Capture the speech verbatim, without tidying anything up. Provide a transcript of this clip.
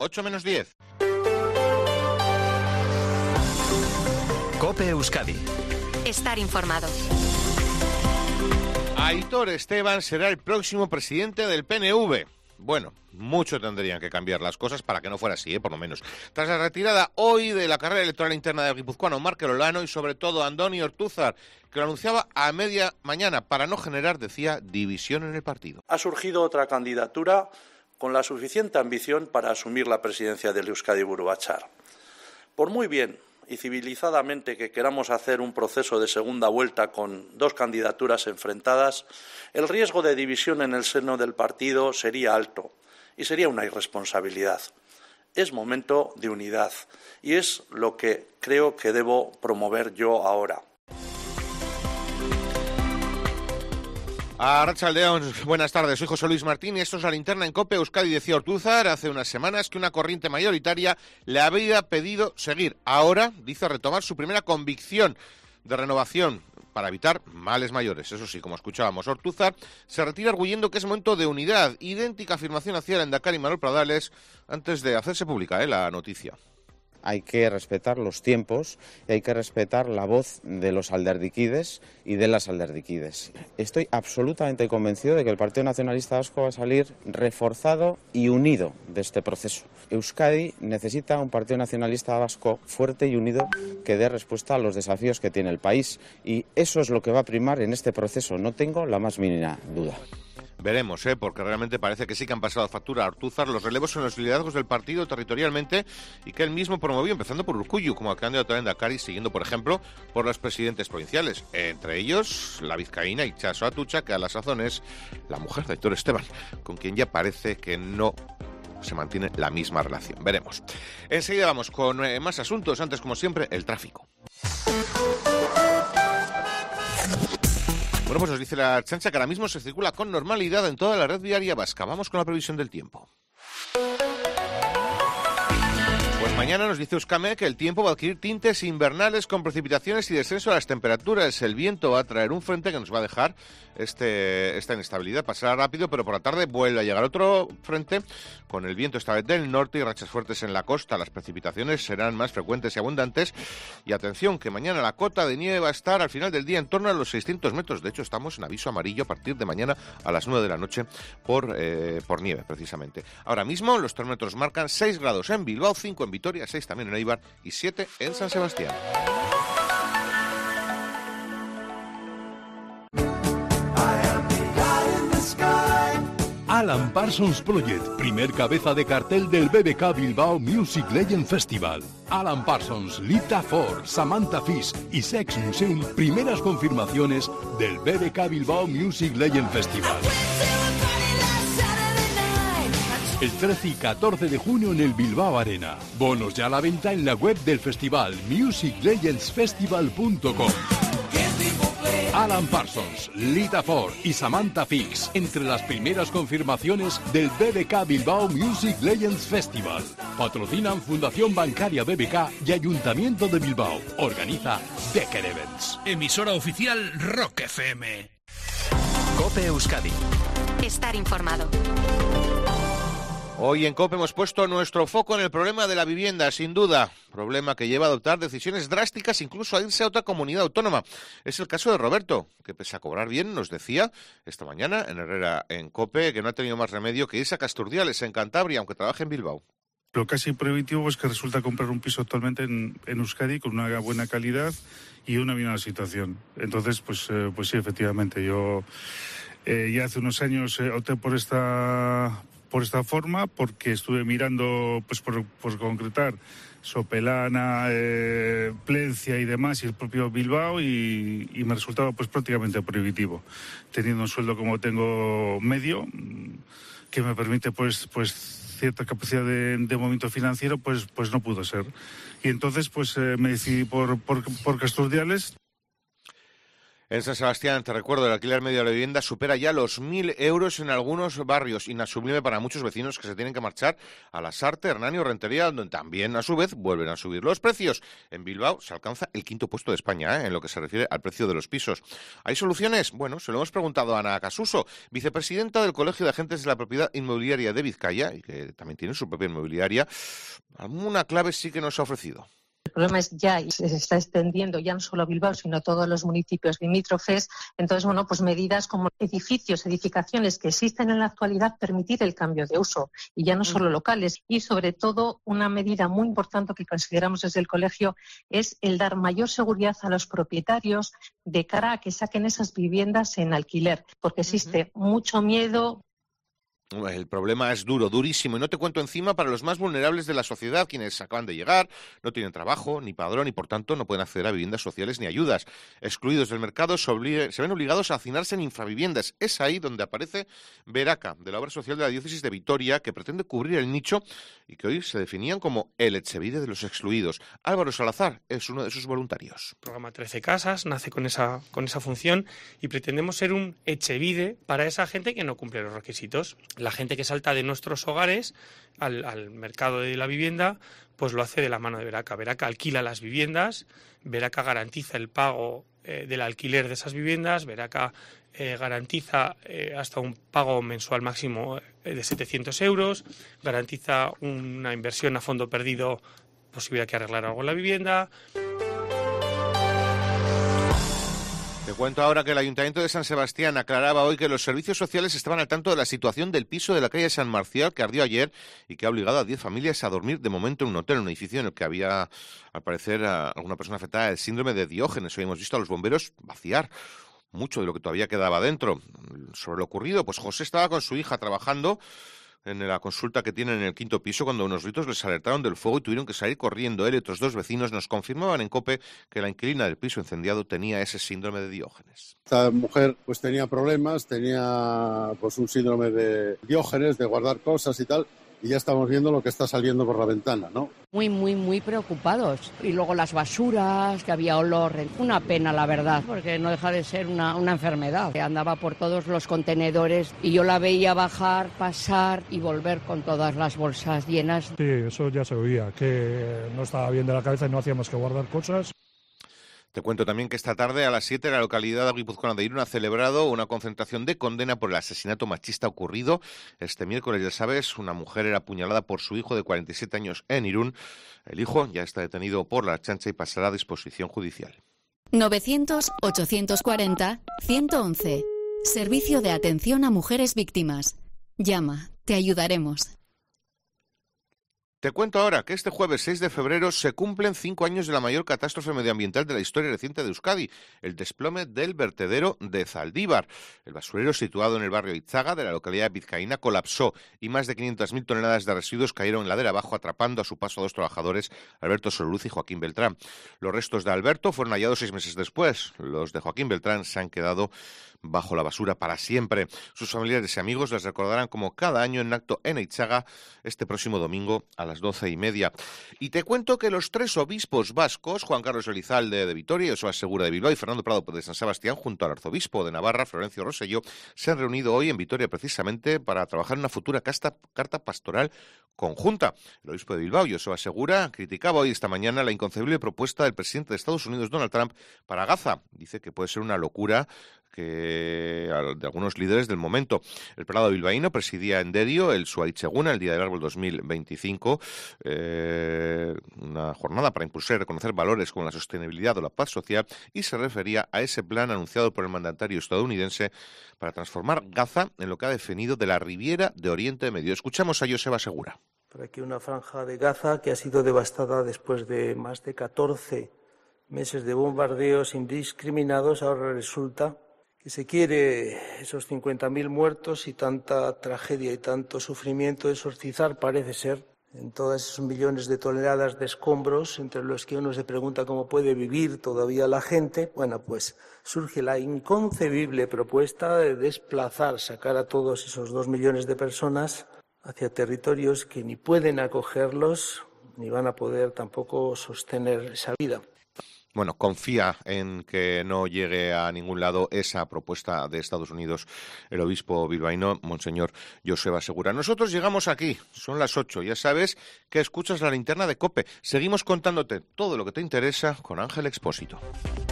ocho menos diez. COPE Euskadi. Estar informado. Aitor Esteban será el próximo presidente del P N V. Bueno, mucho tendrían que cambiar las cosas para que no fuera así, ¿eh? Por lo menos. Tras la retirada hoy de la carrera electoral interna del guipuzcoano Markel Olano y sobre todo Andoni Ortúzar, que lo anunciaba a media mañana para no generar, decía, división en el partido. Ha surgido otra candidatura con la suficiente ambición para asumir la presidencia del Euskadi Buru Batzar. Por muy bien y civilizadamente que queramos hacer un proceso de segunda vuelta con dos candidaturas enfrentadas, el riesgo de división en el seno del partido sería alto y sería una irresponsabilidad. Es momento de unidad y es lo que creo que debo promover yo ahora. Arratsaldeon, buenas tardes, soy José Luis Martín y esto es La Linterna en COPE Euskadi. Decía Ortúzar hace unas semanas que una corriente mayoritaria le había pedido seguir. Ahora dice retomar su primera convicción de renovación para evitar males mayores. Eso sí, como escuchábamos, Ortúzar se retira arguyendo que es momento de unidad. Idéntica afirmación hacía el Endacari Manuel Pradales antes de hacerse pública, ¿eh? la noticia. Hay que respetar los tiempos y hay que respetar la voz de los alderdiquides y de las alderdiquides. Estoy absolutamente convencido de que el Partido Nacionalista Vasco va a salir reforzado y unido de este proceso. Euskadi necesita un Partido Nacionalista Vasco fuerte y unido que dé respuesta a los desafíos que tiene el país y eso es lo que va a primar en este proceso, no tengo la más mínima duda. Veremos, ¿eh? porque realmente parece que sí que han pasado factura a Ortúzar los relevos en los liderazgos del partido territorialmente y que él mismo promovió, empezando por Urkullu, como candidato a Endacari, siguiendo, por ejemplo, por los presidentes provinciales. Entre ellos, la vizcaína Itxaso Atutxa, que a la sazón es la mujer de Aitor Esteban, con quien ya parece que no se mantiene la misma relación. Veremos. Enseguida vamos con eh, más asuntos. Antes, como siempre, el tráfico. Bueno, pues nos dice la Ertzaintza que ahora mismo se circula con normalidad en toda la red viaria vasca. Vamos con la previsión del tiempo. Pues mañana nos dice Euskame que el tiempo va a adquirir tintes invernales con precipitaciones y descenso de las temperaturas. El viento va a traer un frente que nos va a dejar este, esta inestabilidad. Pasará rápido, pero por la tarde vuelve a llegar otro frente con el viento esta vez del norte y rachas fuertes en la costa. Las precipitaciones serán más frecuentes y abundantes. Y atención, que mañana la cota de nieve va a estar al final del día en torno a los seiscientos metros. De hecho, estamos en aviso amarillo a partir de mañana a las nueve de la noche por, eh, por nieve, precisamente. Ahora mismo los termómetros marcan seis grados en Bilbao, cinco en Vitoria, seis también en Eibar y siete en San Sebastián. Alan Parsons Project, primer cabeza de cartel del B B K Bilbao Music Legend Festival. Alan Parsons, Lita Ford, Samantha Fish y Sex Museum, primeras confirmaciones del B B K Bilbao Music Legend Festival. El trece y catorce de junio en el Bilbao Arena. Bonos ya a la venta en la web del festival music legends festival punto com. Alan Parsons, Lita Ford y Samantha Fix, entre las primeras confirmaciones del B B K Bilbao Music Legends Festival. Patrocinan Fundación Bancaria B B K y Ayuntamiento de Bilbao. Organiza Becker Events. Emisora oficial Rock F M. COPE Euskadi. Estar informado. Hoy en COPE hemos puesto nuestro foco en el problema de la vivienda, sin duda. Problema que lleva a adoptar decisiones drásticas, incluso a irse a otra comunidad autónoma. Es el caso de Roberto, que pese a cobrar bien, nos decía esta mañana en Herrera en COPE que no ha tenido más remedio que irse a Casturdiales, en Cantabria, aunque trabaje en Bilbao. Lo casi prohibitivo es que resulta comprar un piso actualmente en, en Euskadi con una buena calidad y una buena situación. Entonces, pues, eh, pues sí, efectivamente, yo eh, ya hace unos años eh, opté por esta... por esta forma, porque estuve mirando, pues por, por concretar, Sopelana, eh, Plencia y demás, y el propio Bilbao, y, y me resultaba pues prácticamente prohibitivo. Teniendo un sueldo como tengo medio, que me permite pues pues cierta capacidad de, de movimiento financiero, pues pues no pudo ser. Y entonces pues eh, me decidí por, por, por Casturdiales. En San Sebastián, te recuerdo, el alquiler medio de la vivienda supera ya los mil euros en algunos barrios, inasumible para muchos vecinos que se tienen que marchar a Lasarte, Hernani o Rentería, donde también, a su vez, vuelven a subir los precios. En Bilbao se alcanza el quinto puesto de España, ¿eh? en lo que se refiere al precio de los pisos. ¿Hay soluciones? Bueno, se lo hemos preguntado a Ana Casuso, vicepresidenta del Colegio de Agentes de la Propiedad Inmobiliaria de Vizcaya, y que también tiene su propia inmobiliaria. Alguna clave sí que nos ha ofrecido. El problema es ya y se está extendiendo ya no solo a Bilbao, sino a todos los municipios limítrofes. Entonces, bueno, pues medidas como edificios, edificaciones que existen en la actualidad, permitir el cambio de uso y ya no solo locales. Y sobre todo, una medida muy importante que consideramos desde el colegio es el dar mayor seguridad a los propietarios de cara a que saquen esas viviendas en alquiler, porque existe uh-huh. mucho miedo. El problema es duro, durísimo, y no te cuento encima para los más vulnerables de la sociedad, quienes acaban de llegar, no tienen trabajo, ni padrón, y por tanto no pueden acceder a viviendas sociales ni ayudas. Excluidos del mercado, se, obli- se ven obligados a hacinarse en infraviviendas. Es ahí donde aparece Veraca, de la obra social de la diócesis de Vitoria, que pretende cubrir el nicho y que hoy se definían como el Etxebide de los excluidos. Álvaro Salazar es uno de sus voluntarios. El programa trece Casas nace con esa, con esa función y pretendemos ser un Etxebide para esa gente que no cumple los requisitos. La gente que salta de nuestros hogares al, al mercado de la vivienda, pues lo hace de la mano de Veraca. Veraca alquila las viviendas, Veraca garantiza el pago eh, del alquiler de esas viviendas, Veraca eh, garantiza eh, hasta un pago mensual máximo eh, de setecientos euros, garantiza una inversión a fondo perdido, posibilidad que arreglar algo en la vivienda. Te cuento ahora que el Ayuntamiento de San Sebastián aclaraba hoy que los servicios sociales estaban al tanto de la situación del piso de la calle San Marcial que ardió ayer y que ha obligado a diez familias a dormir de momento en un hotel, en un edificio en el que había, al parecer, a alguna persona afectada del síndrome de Diógenes. Hoy hemos visto a los bomberos vaciar mucho de lo que todavía quedaba dentro. Sobre lo ocurrido, pues José estaba con su hija trabajando en la consulta que tienen en el quinto piso cuando unos gritos les alertaron del fuego y tuvieron que salir corriendo. Él y otros dos vecinos nos confirmaban en COPE que la inquilina del piso incendiado tenía ese síndrome de Diógenes. Esta mujer pues tenía problemas, tenía pues un síndrome de Diógenes, de guardar cosas y tal, y ya estamos viendo lo que está saliendo por la ventana, ¿no? Muy, muy, muy preocupados. Y luego las basuras, que había olor. Una pena, la verdad, porque no deja de ser una, una enfermedad. Andaba por todos los contenedores y yo la veía bajar, pasar y volver con todas las bolsas llenas. Sí, eso ya se oía, que no estaba bien de la cabeza y no hacía más que guardar cosas. Te cuento también que esta tarde a las siete la localidad guipuzcoana de Irún ha celebrado una concentración de condena por el asesinato machista ocurrido este miércoles. Ya sabes, una mujer era apuñalada por su hijo de cuarenta y siete años en Irún. El hijo ya está detenido por la Ertzaintza y pasará a disposición judicial. novecientos ochocientos cuarenta ciento once. Servicio de atención a mujeres víctimas. Llama, te ayudaremos. Te cuento ahora que este jueves seis de febrero se cumplen cinco años de la mayor catástrofe medioambiental de la historia reciente de Euskadi, el desplome del vertedero de Zaldívar. El basurero situado en el barrio Itzaga de la localidad vizcaína colapsó y más de quinientas mil toneladas de residuos cayeron en ladera abajo, atrapando a su paso a dos trabajadores, Alberto Sololuz y Joaquín Beltrán. Los restos de Alberto fueron hallados seis meses después. Los de Joaquín Beltrán se han quedado bajo la basura para siempre. Sus familiares y amigos les recordarán como cada año en acto en Itzaga este próximo domingo a las doce y media. Y te cuento que los tres obispos vascos, Juan Carlos Elizalde de Vitoria, Joseba Segura de Bilbao y Fernando Prado de San Sebastián, junto al arzobispo de Navarra, Florencio Rosselló, se han reunido hoy en Vitoria precisamente para trabajar en una futura casta, carta pastoral conjunta. El obispo de Bilbao, Joseba Segura, criticaba hoy esta mañana la inconcebible propuesta del presidente de Estados Unidos, Donald Trump, para Gaza. Dice que puede ser una locura que de algunos líderes del momento. El prelado bilbaíno presidía en Derio el Suaitzeguna, el Día del Árbol dos mil veinticinco, eh, una jornada para impulsar y reconocer valores como la sostenibilidad o la paz social, y se refería a ese plan anunciado por el mandatario estadounidense para transformar Gaza en lo que ha definido de la Riviera de Oriente Medio. Escuchamos a Joseba Segura. Para que una franja de Gaza que ha sido devastada después de más de catorce meses de bombardeos indiscriminados, ahora resulta que se quiere esos cincuenta mil muertos y tanta tragedia y tanto sufrimiento exorcizar, parece ser, en todos esos millones de toneladas de escombros, entre los que uno se pregunta cómo puede vivir todavía la gente. Bueno, pues surge la inconcebible propuesta de desplazar, sacar a todos esos dos millones de personas hacia territorios que ni pueden acogerlos, ni van a poder tampoco sostener esa vida. bueno, confía en que no llegue a ningún lado esa propuesta de Estados Unidos el obispo bilbaíno, Monseñor Joseba Segura. Nosotros llegamos aquí, son las ocho, ya sabes que escuchas la linterna de COPE. Seguimos contándote todo lo que te interesa con Ángel Expósito.